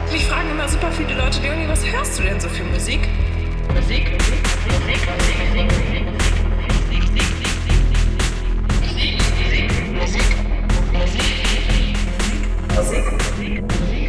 Mich fragen immer super viele Leute, Leonie, was hörst du denn so für Musik? Musik, Musik, Musik, Musik, Musik, Musik,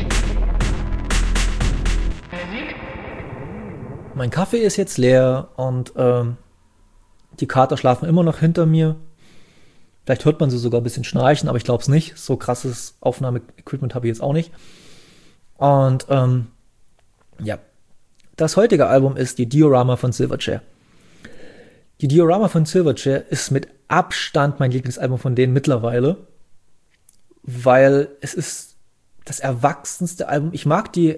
Mein Kaffee ist jetzt leer und die Kater schlafen immer noch hinter mir. Vielleicht hört man sie sogar ein bisschen schnarchen, aber ich glaube es nicht. So krasses Aufnahmeequipment habe ich jetzt auch nicht. Und ja, das heutige Album ist die Diorama von Silverchair. Die Diorama von Silverchair ist mit Abstand mein Lieblingsalbum von denen mittlerweile, weil es ist das erwachsenste Album. Ich mag die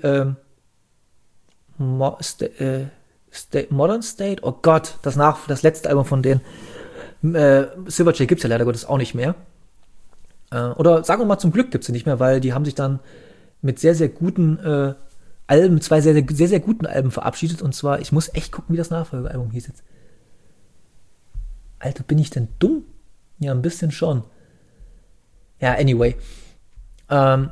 Modern State, oh Gott, das letzte Album von denen. Silverchair gibt es ja leider Gottes auch nicht mehr. Oder sagen wir mal, zum Glück gibt es sie nicht mehr, weil die haben sich dann mit sehr, sehr guten Alben, zwei sehr, sehr, sehr, sehr guten Alben verabschiedet. Und zwar, ich muss echt gucken, wie das Nachfolgealbum hieß jetzt. Alter, bin ich denn dumm? Ja, ein bisschen schon. Ja, anyway. Das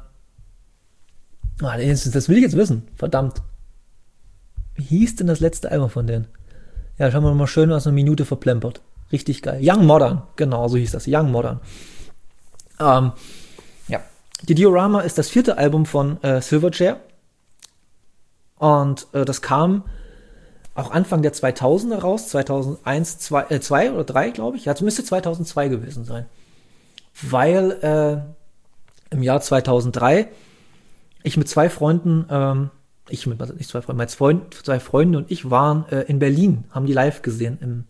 will ich jetzt wissen. Verdammt. Wie hieß denn das letzte Album von denen? Ja, schauen wir mal schön aus einer Minute verplempert. Richtig geil. Young Modern, genau, so hieß das. Young Modern. Ja. Die Diorama ist das 4. Album von Silverchair. Und das kam auch Anfang der 2000er raus. 2001, 2 oder 3, glaube ich. Ja, es müsste 2002 gewesen sein. Weil im Jahr 2003 ich mit zwei Freunden, zwei Freunde und ich waren in Berlin, haben die live gesehen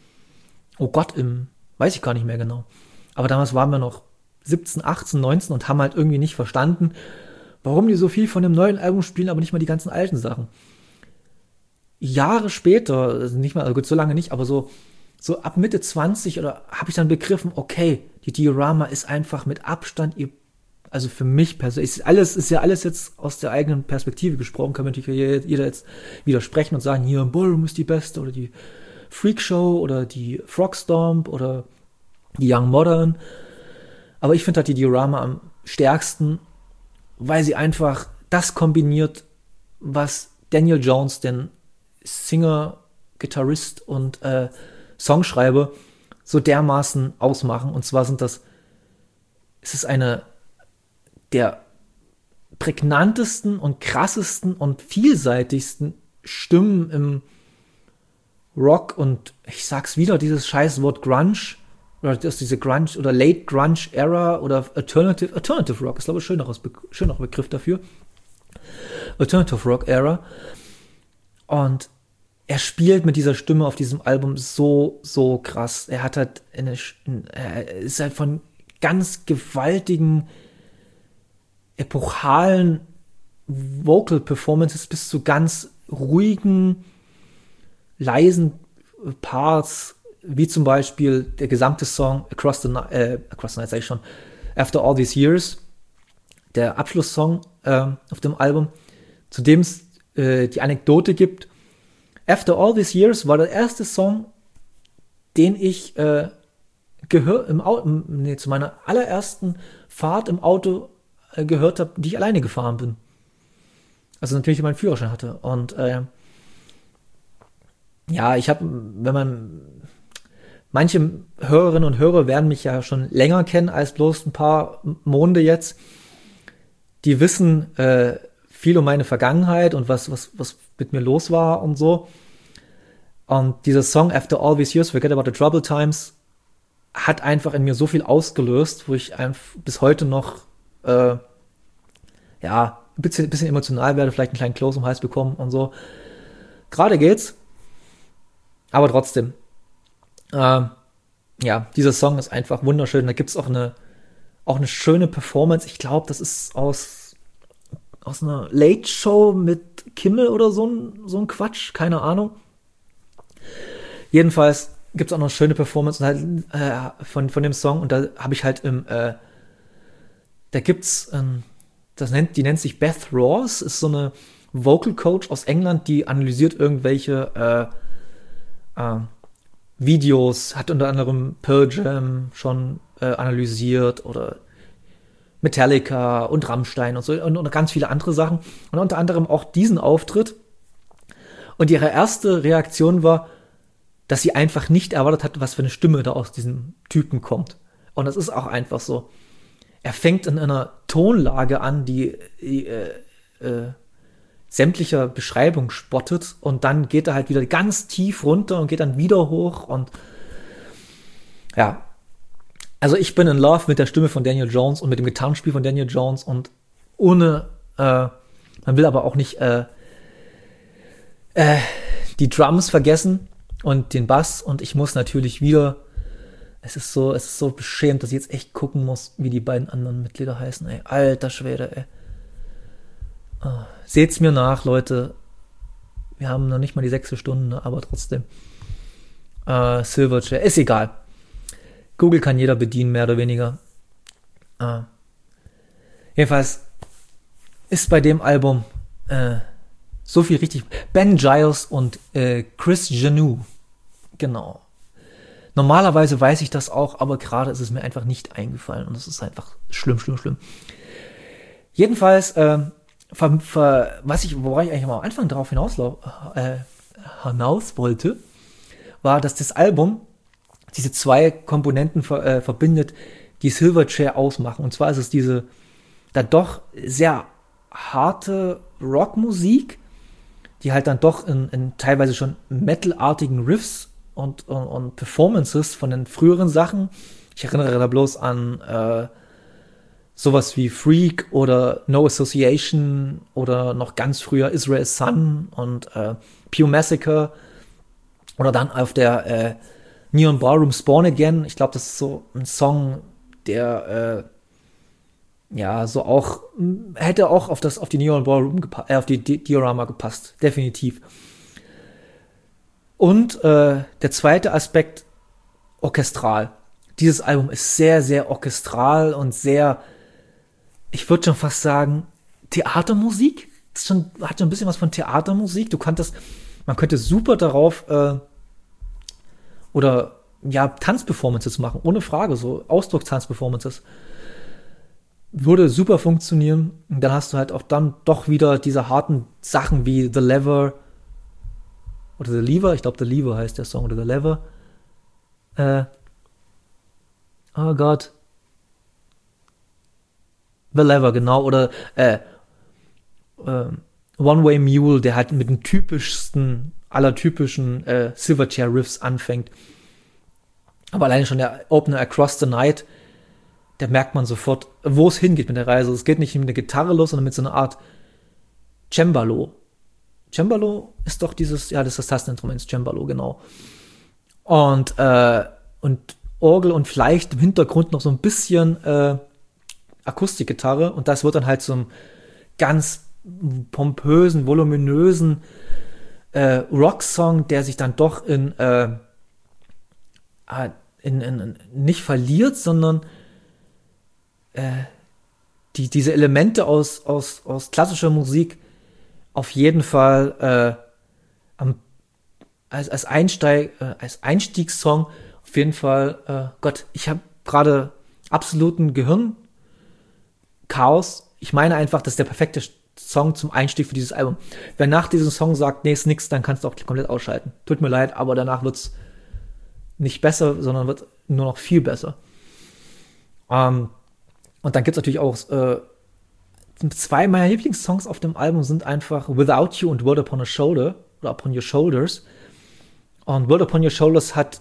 weiß ich gar nicht mehr genau. Aber damals waren wir noch 17, 18, 19 und haben halt irgendwie nicht verstanden, warum die so viel von dem neuen Album spielen, aber nicht mal die ganzen alten Sachen. Jahre später, also nicht mal, also gut, so lange nicht, aber so ab Mitte 20 oder habe ich dann begriffen, okay, die Diorama ist einfach mit Abstand also für mich persönlich, ist ja alles jetzt aus der eigenen Perspektive gesprochen, kann natürlich jeder jetzt widersprechen und sagen, hier, Ballroom ist die beste oder die Freak Show oder die Frogstomp oder die Young Modern. Aber ich finde halt die Diorama am stärksten, weil sie einfach das kombiniert, was Daniel Jones, den Singer, Gitarrist und Songschreiber, so dermaßen ausmachen. Und zwar es ist eine der prägnantesten und krassesten und vielseitigsten Stimmen im Rock und ich sag's wieder, dieses scheiß Wort Grunge oder diese Grunge oder Late Grunge Era oder Alternative Rock ist glaube ich schönerer Begriff dafür. Alternative Rock Era. Und er spielt mit dieser Stimme auf diesem Album so krass. Er hat halt er ist halt von ganz gewaltigen epochalen Vocal Performances bis zu ganz ruhigen, leisen Parts, wie zum Beispiel der gesamte Song Across the Night, sag ich schon, After All These Years, der Abschlusssong auf dem Album, zu dem es die Anekdote gibt. After All These Years war der erste Song, den ich zu meiner allerersten Fahrt im Auto gehört habe, die ich alleine gefahren bin. Also natürlich, meinen Führerschein hatte. Und ja, manche Hörerinnen und Hörer werden mich ja schon länger kennen als bloß ein paar Monde jetzt. Die wissen viel um meine Vergangenheit und was mit mir los war und so. Und dieser Song After All These Years, Forget About the Troubled Times, hat einfach in mir so viel ausgelöst, wo ich bis heute noch ein bisschen emotional werde, vielleicht einen kleinen Kloß im Hals bekommen und so. Gerade geht's. Aber trotzdem. Dieser Song ist einfach wunderschön. Da gibt's auch eine schöne Performance. Ich glaube, das ist aus einer Late-Show mit Kimmel oder so ein Quatsch. Keine Ahnung. Jedenfalls gibt's auch noch eine schöne Performance von dem Song. Und da habe ich halt da gibt's die nennt sich Beth Ross, ist so eine Vocal Coach aus England, die analysiert irgendwelche Videos, hat unter anderem Pearl Jam schon analysiert oder Metallica und Rammstein und so und ganz viele andere Sachen. Und unter anderem auch diesen Auftritt. Und ihre erste Reaktion war, dass sie einfach nicht erwartet hat, was für eine Stimme da aus diesem Typen kommt. Und das ist auch einfach so. Er fängt in einer Tonlage an, die sämtlicher Beschreibung spottet, und dann geht er halt wieder ganz tief runter und geht dann wieder hoch, und ja, also ich bin in love mit der Stimme von Daniel Jones und mit dem Gitarrenspiel von Daniel Jones, und ohne, man will aber auch nicht die Drums vergessen und den Bass, und ich muss natürlich wieder, es ist so beschämend, dass ich jetzt echt gucken muss, wie die beiden anderen Mitglieder heißen, ey, alter Schwede, ey. Oh, seht's mir nach, Leute. Wir haben noch nicht mal die 6. Stunde, aber trotzdem. Silverchair, ist egal. Google kann jeder bedienen, mehr oder weniger. Jedenfalls ist bei dem Album so viel richtig. Ben Giles und Chris Janu. Genau. Normalerweise weiß ich das auch, aber gerade ist es mir einfach nicht eingefallen, und das ist einfach schlimm. Jedenfalls, worauf ich eigentlich mal am Anfang darauf hinaus wollte, war, dass das Album diese zwei Komponenten verbindet, die Silverchair ausmachen. Und zwar ist es diese dann doch sehr harte Rockmusik, die halt dann doch in teilweise schon metalartigen Riffs und Performances von den früheren Sachen. Ich erinnere da bloß an sowas wie Freak oder No Association oder noch ganz früher Israel's Son und Pure Massacre, oder dann auf der Neon Ballroom Spawn Again. Ich glaube, das ist so ein Song, der so auch hätte auch auf die Neon Ballroom auf die Diorama gepasst, definitiv. Und der zweite Aspekt, orchestral. Dieses Album ist sehr, sehr orchestral und sehr, ich würde schon fast sagen, Theatermusik. Hat schon ein bisschen was von Theatermusik. Man könnte super darauf Tanzperformances machen, ohne Frage, so Ausdruckstanzperformances. Würde super funktionieren. Und dann hast du halt auch dann doch wieder diese harten Sachen wie The Lever oder The Lever, ich glaube The Lever heißt der Song, oder The Lever. Oh Gott. The Lever, genau, oder One Way Mule, der halt mit den aller typischen Silverchair Riffs anfängt. Aber alleine schon der Opener Across the Night, da merkt man sofort, wo es hingeht mit der Reise. Es geht nicht mit der Gitarre los, sondern mit so einer Art Cembalo. Cembalo ist doch das ist das Tasteninstrument, Cembalo, genau. Und Orgel und vielleicht im Hintergrund noch so ein bisschen Akustikgitarre, und das wird dann halt so einem ganz pompösen, voluminösen Rocksong, der sich dann doch in nicht verliert, sondern diese Elemente aus klassischer Musik auf jeden Fall als Einstiegssong auf jeden Fall, ich habe gerade absoluten Gehirnchaos. Ich meine einfach, das ist der perfekte Song zum Einstieg für dieses Album. Wer nach diesem Song sagt, nee, ist nix, dann kannst du auch komplett ausschalten. Tut mir leid, aber danach wird's nicht besser, sondern wird nur noch viel besser. Und dann gibt's natürlich auch zwei meiner Lieblingssongs auf dem Album sind einfach Without You und World Upon a Shoulder oder Upon Your Shoulders. Und World Upon Your Shoulders hat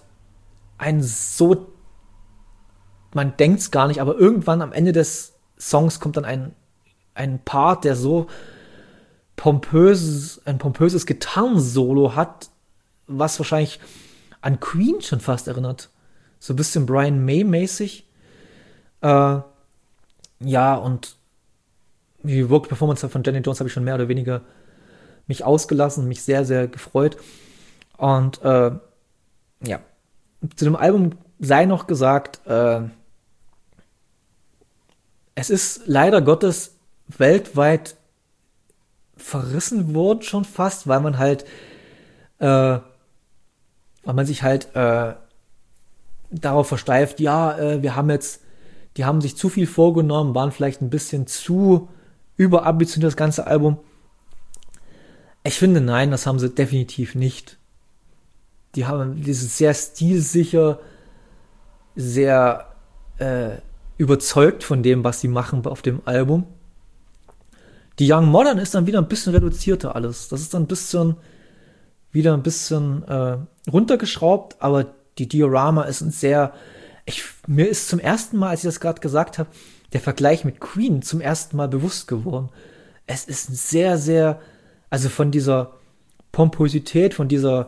man denkt's gar nicht, aber irgendwann am Ende des Songs kommt dann ein Part, der so ein pompöses Gitarrensolo hat, was wahrscheinlich an Queen schon fast erinnert. So ein bisschen Brian May-mäßig. Und die Vocal Performance von Jenny Jones habe ich schon mehr oder weniger mich ausgelassen, mich sehr, sehr gefreut. Und zu dem Album sei noch gesagt, es ist leider Gottes weltweit verrissen worden schon fast, weil man sich halt darauf versteift, wir haben jetzt die haben sich zu viel vorgenommen, waren vielleicht ein bisschen zu überambitioniert, das ganze Album. Ich finde, nein, das haben sie definitiv nicht. Die haben dieses sehr stilsicher, sehr überzeugt von dem, was sie machen auf dem Album. Die Young Modern ist dann wieder ein bisschen reduzierter alles. Das ist dann wieder ein bisschen runtergeschraubt, aber die Diorama ist ein sehr, mir ist zum ersten Mal, als ich das gerade gesagt habe, der Vergleich mit Queen zum ersten Mal bewusst geworden. Es ist ein sehr, sehr, also von dieser Pomposität, von diesem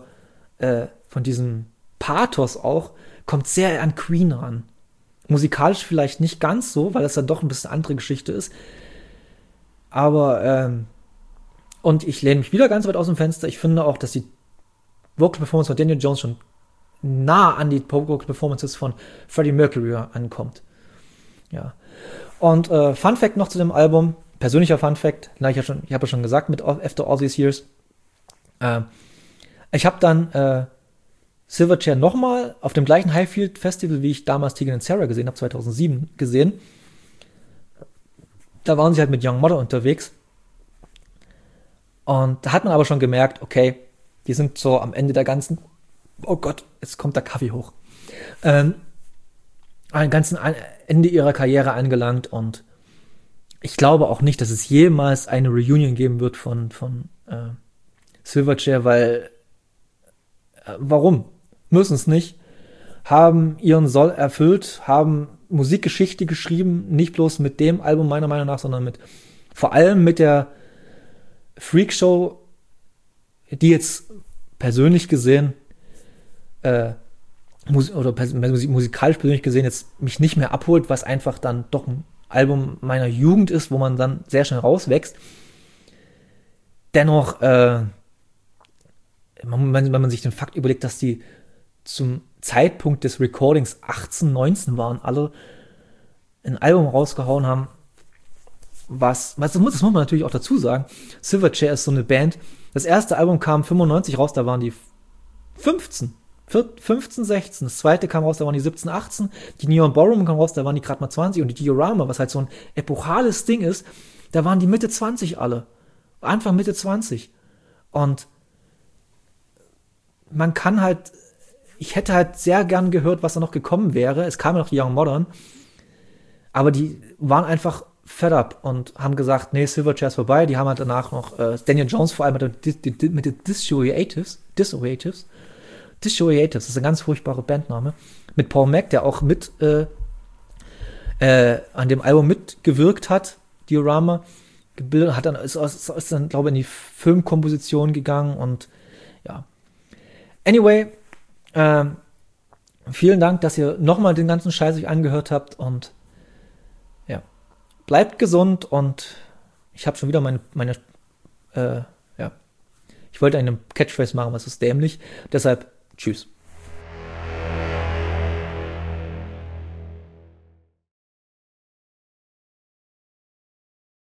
Pathos auch, kommt sehr an Queen ran. Musikalisch vielleicht nicht ganz so, weil das dann doch ein bisschen andere Geschichte ist. Aber, und ich lehne mich wieder ganz weit aus dem Fenster. Ich finde auch, dass die Vocal Performance von Daniel Jones schon nah an die Vocal Performances von Freddie Mercury ankommt. Ja. Und Fun Fact noch zu dem Album, persönlicher Fun Fact, ich habe ja schon gesagt, mit After All These Years. Ich habe dann Silverchair nochmal auf dem gleichen Highfield Festival, wie ich damals Tegan and Sara gesehen habe, 2007 gesehen. Da waren sie halt mit Young Mother unterwegs. Und da hat man aber schon gemerkt, okay, die sind so am Ende der ganzen, oh Gott, jetzt kommt der Kaffee hoch, am ganzen Ende ihrer Karriere angelangt. Und ich glaube auch nicht, dass es jemals eine Reunion geben wird von Silverchair, weil warum? Müssen es nicht. Haben ihren Soll erfüllt, haben Musikgeschichte geschrieben, nicht bloß mit dem Album meiner Meinung nach, sondern vor allem mit der Freakshow, die jetzt persönlich gesehen musikalisch persönlich gesehen jetzt mich nicht mehr abholt, was einfach dann doch ein Album meiner Jugend ist, wo man dann sehr schnell rauswächst. Dennoch, wenn man sich den Fakt überlegt, dass die zum Zeitpunkt des Recordings 18, 19 waren, alle ein Album rausgehauen haben, das muss man natürlich auch dazu sagen, Silverchair ist so eine Band, das erste Album kam 95 raus, da waren die 15, 16, das zweite kam raus, da waren die 17, 18, die Neon Ballroom kam raus, da waren die gerade mal 20 und die Diorama, was halt so ein epochales Ding ist, da waren die Mitte 20 alle, Anfang Mitte 20 und man kann halt, ich hätte halt sehr gern gehört, was da noch gekommen wäre. Es kam ja noch die Young Modern. Aber die waren einfach fed up und haben gesagt, nee, Silverchair ist vorbei. Die haben halt danach noch Daniel Jones vor allem mit den Dissociatives. Dissociatives, das ist ein ganz furchtbarer Bandname. Mit Paul Mac, der auch mit an dem Album mitgewirkt hat, Diorama, gebildet, ist dann, glaube ich, in die Filmkomposition gegangen und ja. Anyway, vielen Dank, dass ihr nochmal den ganzen Scheiß euch angehört habt und ja, bleibt gesund und ich habe schon wieder ich wollte eine Catchphrase machen, was ist dämlich, deshalb tschüss.